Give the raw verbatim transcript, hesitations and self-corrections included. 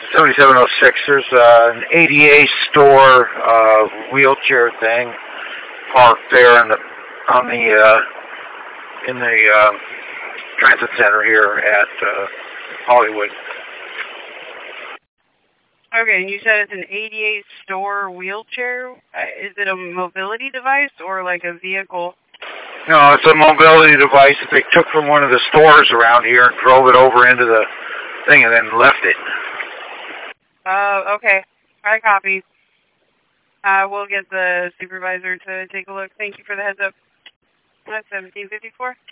seventy-seven oh six, there's uh, an A D A store, uh, wheelchair thing parked there in the, on the, uh, in the uh, transit center here at uh, Hollywood. Okay, you said it's an A D A store wheelchair? Uh, Is it a mobility device or like a vehicle? No, it's a mobility device that they took from one of the stores around here and drove it over into the thing and then left it. Uh, okay. I copy. Uh, we'll get the supervisor to take a look. Thank you for the heads up. That's seventeen fifty-four.